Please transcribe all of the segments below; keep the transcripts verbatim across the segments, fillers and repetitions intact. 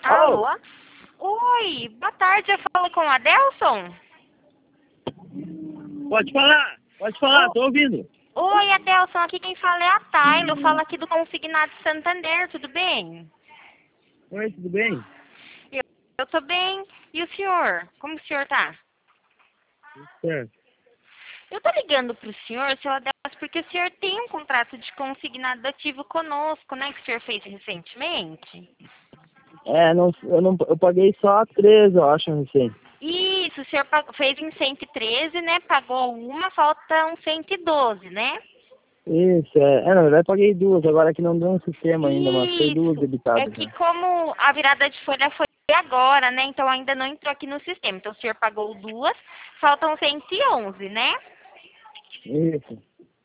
Alô? Alô? Oi, boa tarde, eu falo com o Adelson? Pode falar, pode falar, Oh. tô ouvindo. Oi, Adelson, aqui quem fala é a Tayla, eu falo aqui do Consignado Santander, tudo bem? Oi, tudo bem? Eu, eu tô bem, e o senhor? Como o senhor tá? Certo. Eu tô ligando pro senhor, seu Adelson, porque o senhor tem um contrato de consignado ativo conosco, né, que o senhor fez recentemente? É, não, eu, não, eu paguei só três, eu acho, recém. Isso, o senhor pag- fez em cento e treze, né, pagou uma, falta um cento e doze, né? Isso, é, é, na verdade paguei duas, agora que não deu um sistema ainda, mas foi duas Isso. É debitadas, que né? como a virada de folha foi agora, né? Então ainda não entrou aqui no sistema. Então o senhor pagou duas, faltam cento e onze, né? Isso.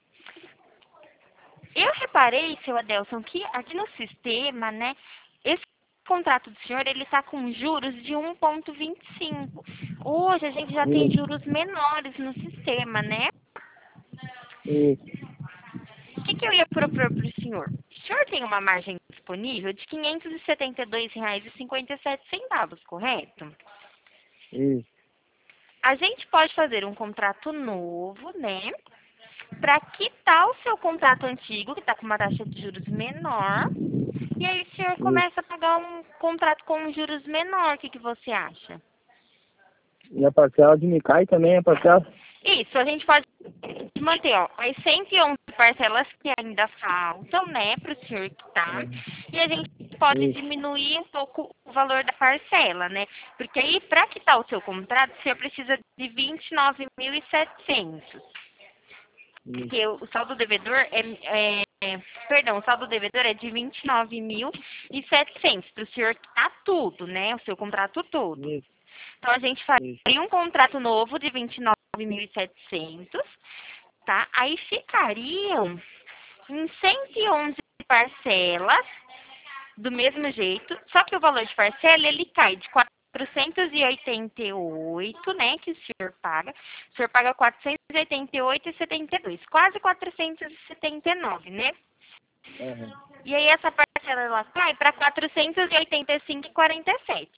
Eu reparei, seu Adelson, que aqui no sistema, né? Esse contrato do senhor, ele está com juros de um vírgula vinte e cinco. Hoje a gente já tem Isso. juros menores no sistema, né? Isso. O que, que eu ia propor para o senhor? O senhor tem uma margem disponível de quinhentos e setenta e dois reais e cinquenta e sete centavos, correto? Isso. A gente pode fazer um contrato novo, né? Para quitar o seu contrato antigo, que está com uma taxa de juros menor. E aí o senhor Isso. começa a pagar um contrato com juros menor. O que, que você acha? E a parcela de Micai também, a parcela? Isso, a gente pode manter, ó, as cento e onze parcelas que ainda faltam, né, para o senhor quitar. E a gente pode Isso. diminuir um pouco o valor da parcela, né? Porque aí, para quitar o seu contrato, o senhor precisa de vinte e nove mil e setecentos. Isso. Porque o saldo devedor é, é, é, perdão, o saldo devedor é de vinte e nove mil e setecentos para o senhor quitar tudo, né? O seu contrato todo. Isso. Então a gente Isso. faria um contrato novo de vinte e nove mil e setecentos, tá? Aí ficariam em cento e onze parcelas, do mesmo jeito, só que o valor de parcela ele cai de quatrocentos e oitenta e oito, né, que o senhor paga. O senhor paga quatrocentos e oitenta e oito e setenta e dois, quase quatrocentos e setenta e nove, né? Uhum. E aí essa parcela ela cai para quatrocentos e oitenta e cinco e quarenta e sete.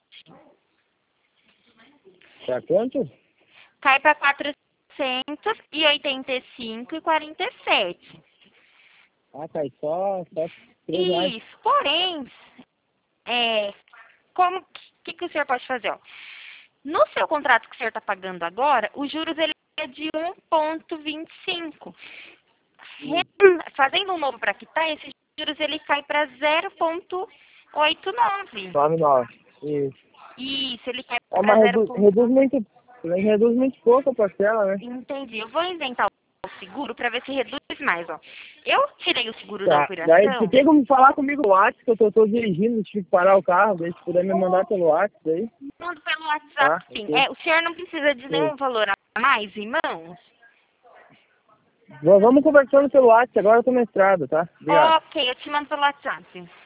Pra quanto? Cai para quatrocentos e oitenta e cinco e quarenta e sete. Ah, cai só, só três reais. Isso, porém, é, como que, que o senhor pode fazer? Ó? No seu contrato que o senhor está pagando agora, os juros ele é de um vírgula vinte e cinco. Re- Fazendo um novo para quitar, esses juros ele cai para zero vírgula oitenta e nove. Nove, nove. Isso. Isso, ele cai É, para mas zero. reduz, reduz muito, reduz muito pouco a parcela, né? Entendi. Eu vou inventar o seguro para ver se reduz mais, ó. Eu tirei o seguro da Tá. Daí, tu operação. tem como falar comigo no WhatsApp, que eu tô, tô dirigindo, tive que parar o carro, daí se puder me mandar pelo WhatsApp, daí, Mando pelo tá? WhatsApp, sim. Ok. É, o senhor não precisa de Ok. nenhum valor a mais em mãos? V- Vamos conversando pelo WhatsApp, agora eu tô na estrada, tá? Obrigado. Ok, eu te mando pelo WhatsApp.